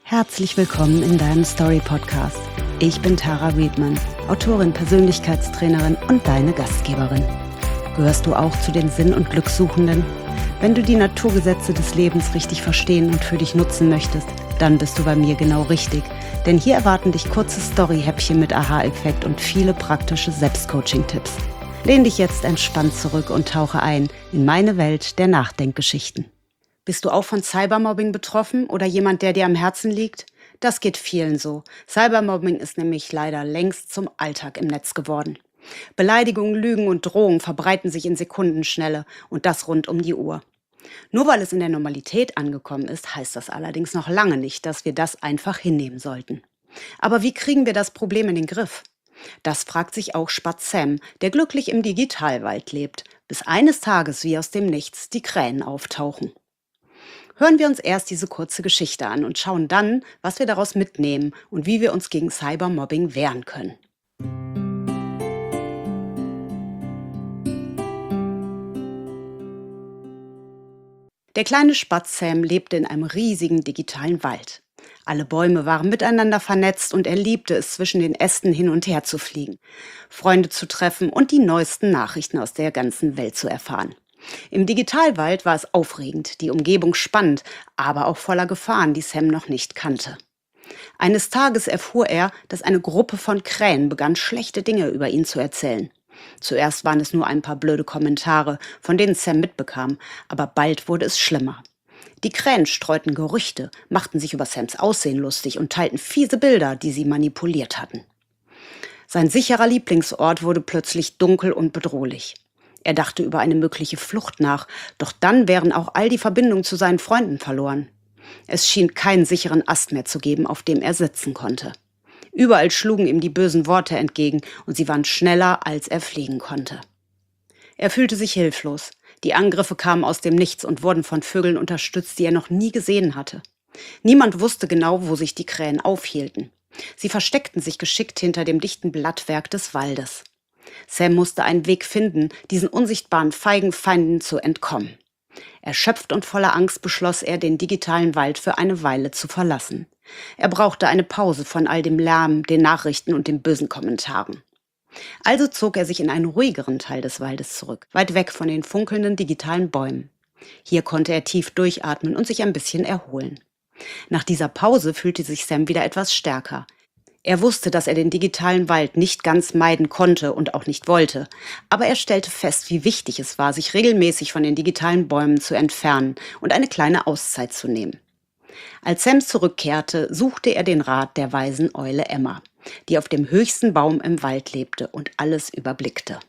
Herzlich willkommen in deinem Story-Podcast. Ich bin Tara Riedmann, Autorin, Persönlichkeitstrainerin und deine Gastgeberin. Gehörst du auch zu den Sinn- und Glückssuchenden? Wenn du die Naturgesetze des Lebens richtig verstehen und für dich nutzen möchtest, dann bist du bei mir genau richtig. Denn hier erwarten dich kurze Story-Häppchen mit Aha-Effekt und viele praktische Selbstcoaching-Tipps. Lehn dich jetzt entspannt zurück und tauche ein in meine Welt der Nachdenkgeschichten. Bist du auch von Cybermobbing betroffen oder jemand, der dir am Herzen liegt? Das geht vielen so. Cybermobbing ist nämlich leider längst zum Alltag im Netz geworden. Beleidigungen, Lügen und Drohungen verbreiten sich in Sekundenschnelle und das rund um die Uhr. Nur weil es in der Normalität angekommen ist, heißt das allerdings noch lange nicht, dass wir das einfach hinnehmen sollten. Aber wie kriegen wir das Problem in den Griff? Das fragt sich auch Spatz Sam, der glücklich im Digitalwald lebt, bis eines Tages wie aus dem Nichts die Krähen auftauchen. Hören wir uns erst diese kurze Geschichte an und schauen dann, was wir daraus mitnehmen und wie wir uns gegen Cybermobbing wehren können. Der kleine Spatz Sam lebte in einem riesigen digitalen Wald. Alle Bäume waren miteinander vernetzt und er liebte es, zwischen den Ästen hin und her zu fliegen, Freunde zu treffen und die neuesten Nachrichten aus der ganzen Welt zu erfahren. Im Digitalwald war es aufregend, die Umgebung spannend, aber auch voller Gefahren, die Sam noch nicht kannte. Eines Tages erfuhr er, dass eine Gruppe von Krähen begann, schlechte Dinge über ihn zu erzählen. Zuerst waren es nur ein paar blöde Kommentare, von denen Sam mitbekam, aber bald wurde es schlimmer. Die Krähen streuten Gerüchte, machten sich über Sams Aussehen lustig und teilten fiese Bilder, die sie manipuliert hatten. Sein sicherer Lieblingsort wurde plötzlich dunkel und bedrohlich. Er dachte über eine mögliche Flucht nach, doch dann wären auch all die Verbindungen zu seinen Freunden verloren. Es schien keinen sicheren Ast mehr zu geben, auf dem er sitzen konnte. Überall schlugen ihm die bösen Worte entgegen und sie waren schneller, als er fliegen konnte. Er fühlte sich hilflos. Die Angriffe kamen aus dem Nichts und wurden von Vögeln unterstützt, die er noch nie gesehen hatte. Niemand wusste genau, wo sich die Krähen aufhielten. Sie versteckten sich geschickt hinter dem dichten Blattwerk des Waldes. Sam musste einen Weg finden, diesen unsichtbaren feigen Feinden zu entkommen. Erschöpft und voller Angst beschloss er, den digitalen Wald für eine Weile zu verlassen. Er brauchte eine Pause von all dem Lärm, den Nachrichten und den bösen Kommentaren. Also zog er sich in einen ruhigeren Teil des Waldes zurück, weit weg von den funkelnden digitalen Bäumen. Hier konnte er tief durchatmen und sich ein bisschen erholen. Nach dieser Pause fühlte sich Sam wieder etwas stärker. Er wusste, dass er den digitalen Wald nicht ganz meiden konnte und auch nicht wollte, aber er stellte fest, wie wichtig es war, sich regelmäßig von den digitalen Bäumen zu entfernen und eine kleine Auszeit zu nehmen. Als Sam zurückkehrte, suchte er den Rat der weisen Eule Emma, die auf dem höchsten Baum im Wald lebte und alles überblickte.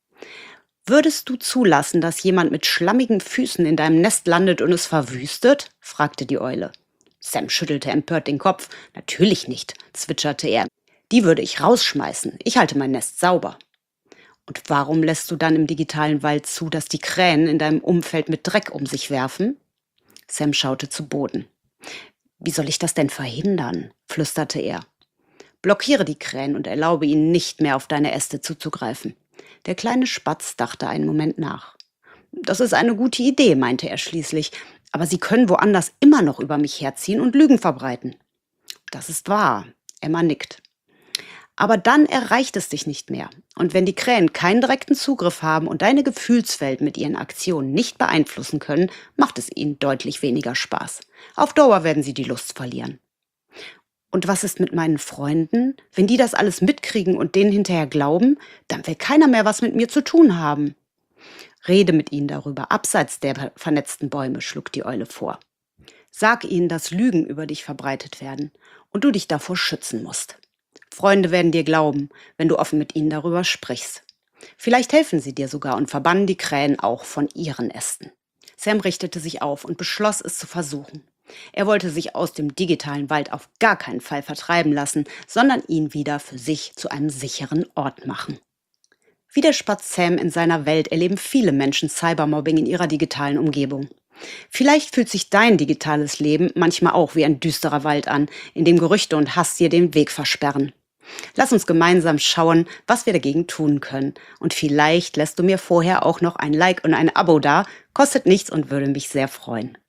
»Würdest du zulassen, dass jemand mit schlammigen Füßen in deinem Nest landet und es verwüstet?« fragte die Eule. Sam schüttelte empört den Kopf. »Natürlich nicht«, zwitscherte er. »Die würde ich rausschmeißen. Ich halte mein Nest sauber.« »Und warum lässt du dann im digitalen Wald zu, dass die Krähen in deinem Umfeld mit Dreck um sich werfen?« Sam schaute zu Boden. »Wie soll ich das denn verhindern?«, flüsterte er. »Blockiere die Krähen und erlaube ihnen nicht mehr, auf deine Äste zuzugreifen.« Der kleine Spatz dachte einen Moment nach. »Das ist eine gute Idee«, meinte er schließlich, »aber sie können woanders immer noch über mich herziehen und Lügen verbreiten.« »Das ist wahr«, Emma nickt. »Aber dann erreicht es dich nicht mehr. Und wenn die Krähen keinen direkten Zugriff haben und deine Gefühlswelt mit ihren Aktionen nicht beeinflussen können, macht es ihnen deutlich weniger Spaß. Auf Dauer werden sie die Lust verlieren.« »Und was ist mit meinen Freunden? Wenn die das alles mitkriegen und denen hinterher glauben, dann will keiner mehr was mit mir zu tun haben.« »Rede mit ihnen darüber, abseits der vernetzten Bäume«, schlug die Eule vor. »Sag ihnen, dass Lügen über dich verbreitet werden und du dich davor schützen musst. Freunde werden dir glauben, wenn du offen mit ihnen darüber sprichst. Vielleicht helfen sie dir sogar und verbannen die Krähen auch von ihren Ästen.« Sam richtete sich auf und beschloss, es zu versuchen. Er wollte sich aus dem digitalen Wald auf gar keinen Fall vertreiben lassen, sondern ihn wieder für sich zu einem sicheren Ort machen. Wie der Spatz Sam in seiner Welt erleben viele Menschen Cybermobbing in ihrer digitalen Umgebung. Vielleicht fühlt sich dein digitales Leben manchmal auch wie ein düsterer Wald an, in dem Gerüchte und Hass dir den Weg versperren. Lass uns gemeinsam schauen, was wir dagegen tun können. Und vielleicht lässt du mir vorher auch noch ein Like und ein Abo da, kostet nichts und würde mich sehr freuen.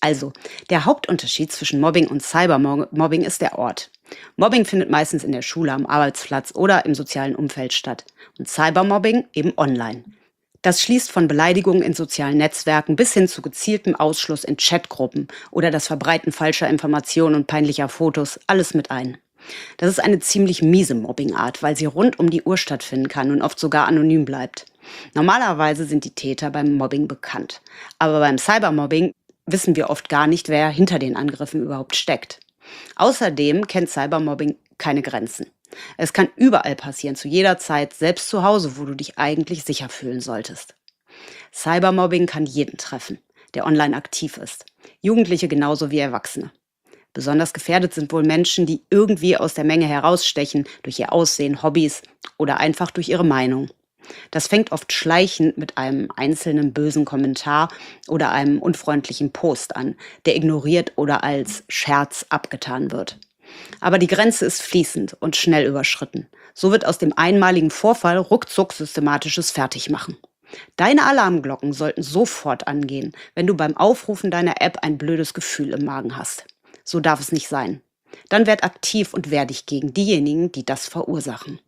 Also, der Hauptunterschied zwischen Mobbing und Cybermobbing ist der Ort. Mobbing findet meistens in der Schule, am Arbeitsplatz oder im sozialen Umfeld statt und Cybermobbing eben online. Das schließt von Beleidigungen in sozialen Netzwerken bis hin zu gezieltem Ausschluss in Chatgruppen oder das Verbreiten falscher Informationen und peinlicher Fotos alles mit ein. Das ist eine ziemlich miese Mobbingart, weil sie rund um die Uhr stattfinden kann und oft sogar anonym bleibt. Normalerweise sind die Täter beim Mobbing bekannt. Aber beim Cybermobbing wissen wir oft gar nicht, wer hinter den Angriffen überhaupt steckt. Außerdem kennt Cybermobbing keine Grenzen. Es kann überall passieren, zu jeder Zeit, selbst zu Hause, wo du dich eigentlich sicher fühlen solltest. Cybermobbing kann jeden treffen, der online aktiv ist. Jugendliche genauso wie Erwachsene. Besonders gefährdet sind wohl Menschen, die irgendwie aus der Menge herausstechen, durch ihr Aussehen, Hobbys oder einfach durch ihre Meinung. Das fängt oft schleichend mit einem einzelnen bösen Kommentar oder einem unfreundlichen Post an, der ignoriert oder als Scherz abgetan wird. Aber die Grenze ist fließend und schnell überschritten. So wird aus dem einmaligen Vorfall ruckzuck systematisches Fertigmachen. Deine Alarmglocken sollten sofort angehen, wenn du beim Aufrufen deiner App ein blödes Gefühl im Magen hast. So darf es nicht sein. Dann werd aktiv und wehr dich gegen diejenigen, die das verursachen.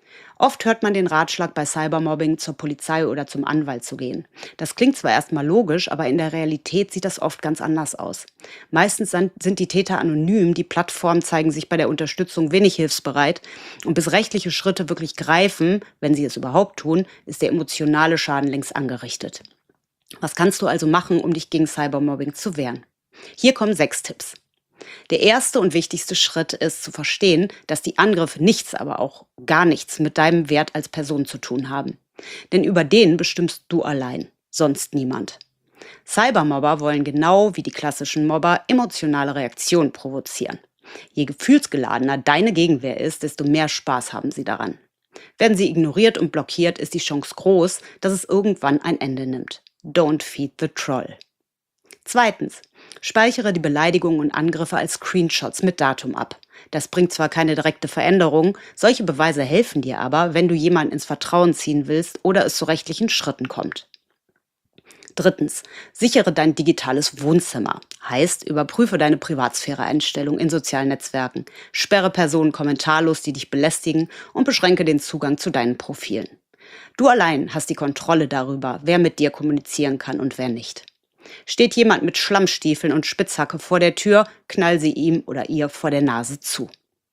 Oft hört man den Ratschlag bei Cybermobbing, zur Polizei oder zum Anwalt zu gehen. Das klingt zwar erstmal logisch, aber in der Realität sieht das oft ganz anders aus. Meistens sind die Täter anonym, die Plattformen zeigen sich bei der Unterstützung wenig hilfsbereit und bis rechtliche Schritte wirklich greifen, wenn sie es überhaupt tun, ist der emotionale Schaden längst angerichtet. Was kannst du also machen, um dich gegen Cybermobbing zu wehren? Hier kommen 6 Tipps. Der erste und wichtigste Schritt ist zu verstehen, dass die Angriffe nichts, aber auch gar nichts mit deinem Wert als Person zu tun haben. Denn über den bestimmst du allein, sonst niemand. Cybermobber wollen genau wie die klassischen Mobber emotionale Reaktionen provozieren. Je gefühlsgeladener deine Gegenwehr ist, desto mehr Spaß haben sie daran. Werden sie ignoriert und blockiert, ist die Chance groß, dass es irgendwann ein Ende nimmt. Don't feed the troll. Zweitens, speichere die Beleidigungen und Angriffe als Screenshots mit Datum ab. Das bringt zwar keine direkte Veränderung, solche Beweise helfen dir aber, wenn du jemanden ins Vertrauen ziehen willst oder es zu rechtlichen Schritten kommt. Drittens, sichere dein digitales Wohnzimmer. Heißt, überprüfe deine Privatsphäre-Einstellung in sozialen Netzwerken, sperre Personen kommentarlos, die dich belästigen und beschränke den Zugang zu deinen Profilen. Du allein hast die Kontrolle darüber, wer mit dir kommunizieren kann und wer nicht. Steht jemand mit Schlammstiefeln und Spitzhacke vor der Tür, knall sie ihm oder ihr vor der Nase zu.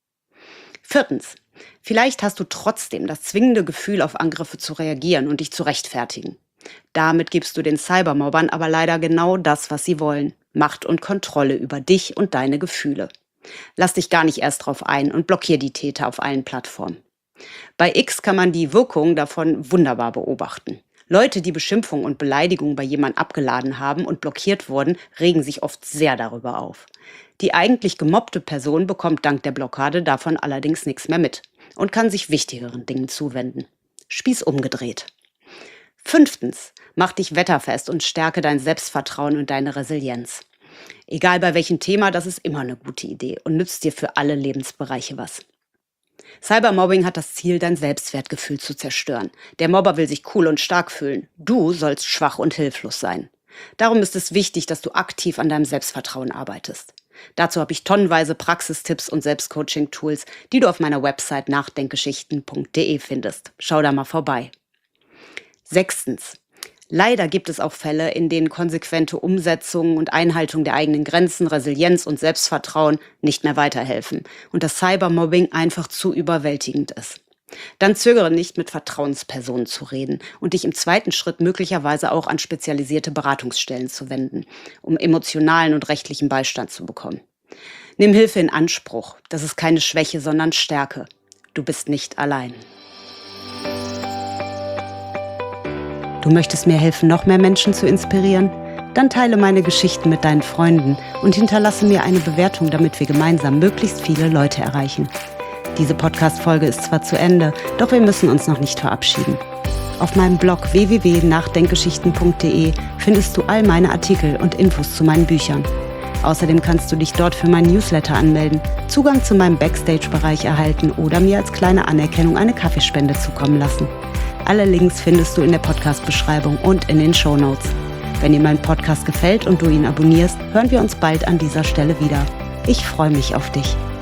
Viertens. Vielleicht hast du trotzdem das zwingende Gefühl, auf Angriffe zu reagieren und dich zu rechtfertigen. Damit gibst du den Cybermobbern aber leider genau das, was sie wollen: Macht und Kontrolle über dich und deine Gefühle. Lass dich gar nicht erst drauf ein und blockier die Täter auf allen Plattformen. Bei X kann man die Wirkung davon wunderbar beobachten. Leute, die Beschimpfungen und Beleidigungen bei jemandem abgeladen haben und blockiert wurden, regen sich oft sehr darüber auf. Die eigentlich gemobbte Person bekommt dank der Blockade davon allerdings nichts mehr mit und kann sich wichtigeren Dingen zuwenden. Spieß umgedreht. Fünftens, mach dich wetterfest und stärke dein Selbstvertrauen und deine Resilienz. Egal bei welchem Thema, das ist immer eine gute Idee und nützt dir für alle Lebensbereiche was. Cybermobbing hat das Ziel, dein Selbstwertgefühl zu zerstören. Der Mobber will sich cool und stark fühlen. Du sollst schwach und hilflos sein. Darum ist es wichtig, dass du aktiv an deinem Selbstvertrauen arbeitest. Dazu habe ich tonnenweise Praxistipps und Selbstcoaching-Tools, die du auf meiner Website nachdenkgeschichten.de findest. Schau da mal vorbei. Sechstens. Leider gibt es auch Fälle, in denen konsequente Umsetzung und Einhaltung der eigenen Grenzen, Resilienz und Selbstvertrauen nicht mehr weiterhelfen und das Cybermobbing einfach zu überwältigend ist. Dann zögere nicht, mit Vertrauenspersonen zu reden und dich im zweiten Schritt möglicherweise auch an spezialisierte Beratungsstellen zu wenden, um emotionalen und rechtlichen Beistand zu bekommen. Nimm Hilfe in Anspruch. Das ist keine Schwäche, sondern Stärke. Du bist nicht allein. Du möchtest mir helfen, noch mehr Menschen zu inspirieren? Dann teile meine Geschichten mit deinen Freunden und hinterlasse mir eine Bewertung, damit wir gemeinsam möglichst viele Leute erreichen. Diese Podcast-Folge ist zwar zu Ende, doch wir müssen uns noch nicht verabschieden. Auf meinem Blog www.nachdenkgeschichten.de findest du all meine Artikel und Infos zu meinen Büchern. Außerdem kannst du dich dort für meinen Newsletter anmelden, Zugang zu meinem Backstage-Bereich erhalten oder mir als kleine Anerkennung eine Kaffeespende zukommen lassen. Alle Links findest du in der Podcast-Beschreibung und in den Shownotes. Wenn dir mein Podcast gefällt und du ihn abonnierst, hören wir uns bald an dieser Stelle wieder. Ich freue mich auf dich.